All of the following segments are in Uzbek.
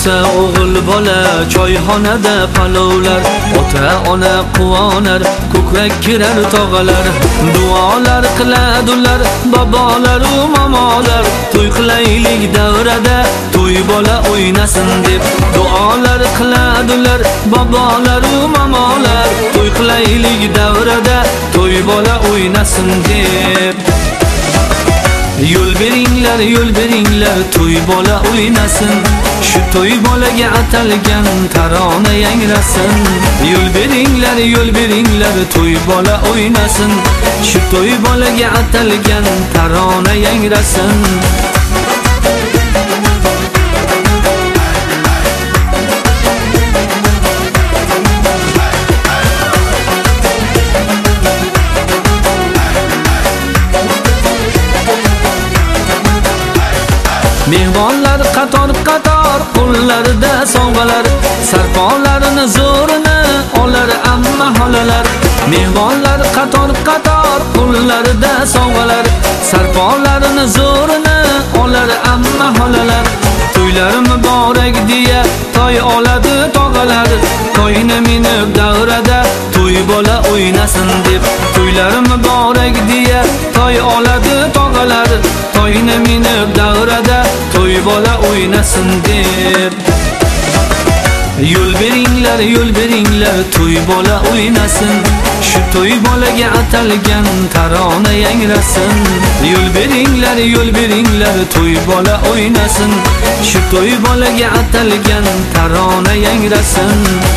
Tursa o'g'il bola choyxonada palovlar, ota ona quvonar, ko'krak kirar tog'alar. Duolar qiladilar bobolar u momolar, to'y qilaylik davrada to'y bola o'ynasin deb. Duolar qiladilar bobolar u momolar, to'y qilaylik davrada to'y bola o'ynasin deb. Yo'l beringlar, to'y bola o'ynasin. Shu to'y bolaga atalgan tarona yangrasin. Yo'l beringlar, to'y bola o'ynasin. Shu to'y bolaga atalgan tarona yangrasin. Mehmonlar qator qo'llarida sovg'alar, sarponlarini zo'rini olar amma holalar. Mehmonlar qator qo'llarida sovg'alar, sarponlarini zo'rini olar amma holalar. To'ylar muborak deya toy oladi tog'alar, to'yni minib davrada to'y bola o'ynasin deb. To'ylar muborak deya toy oladi tog'alar, to'yni minib davrada to'y bola o'ynasin deb. Yo'l beringlar, to'y bola o'ynasin. Shu to'y bolaga atalgan tarona yangrasin. Yo'l beringlar, to'y bola o'ynasin. Shu to'y bolaga atalgan tarona yangrasin.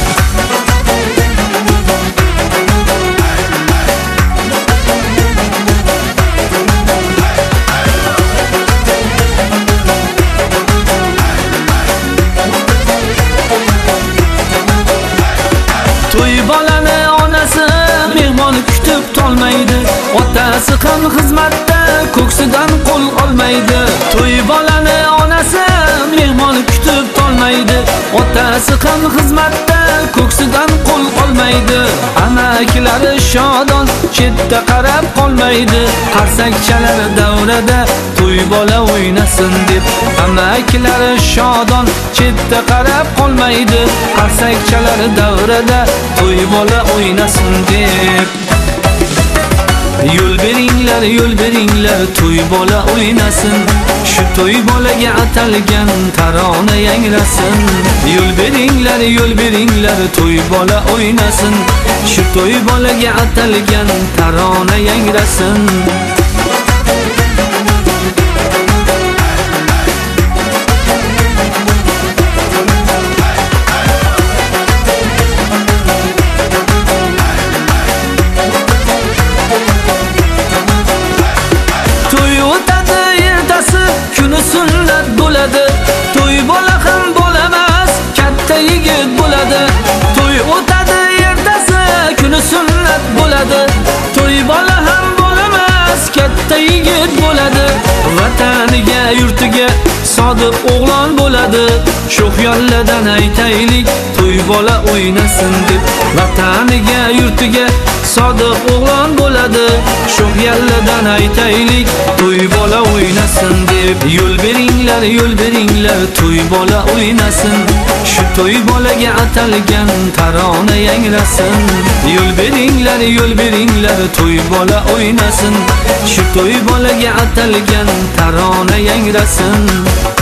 To'y bolani onasi mehmon kutib tolmaydi, otasi ham xizmatda ko'ksidan qo'l olmaydi. To'y bolani onasi mehmon kutib tolmaydi, otasi ham xizmatda ko'ksidan qo'l olmaydi. Amakilari shodon chetda qarab qolmaydi, qarsak chalar davrada to'y bola o'ynasin deb. Amakilari shodon chetda qarab qolmaydi, qarsak chalar davrada to'y bola o'ynasin deb. Yo'l beringlar, to'y bola o'ynasin. Shu to'y bolaga atalgan tarona yangrasin. Yo'l beringlar, to'y bola o'ynasin. Shu to'y bolaga atalgan tarona yangrasin. Sunnat bo'ladi, to'y bola ham bo'lamas, katta yigit bo'ladi. To'y o'tadi ertasi, kuni sunnat bo'ladi. To'y bola ham bo'lamas, katta yigit bo'ladi. Vataniga, yurtiga sodiq o'g'lon bo'ladi. Shu xiyollardan aytaylik, to'y bola o'ynasin deb. Vataniga, yurtiga sodiq o'g'lon bo'ladi. Shu xiyollardan aytaylik, to'y bola o'ynasin deb. Yo'l beringlar, to'y bola o'ynasin. Shu to'y bolaga atalgan tarona yangrasin. Yo'l beringlar, to'y bola o'ynasin. Shu to'y bolaga atalgan tarona yangrasin.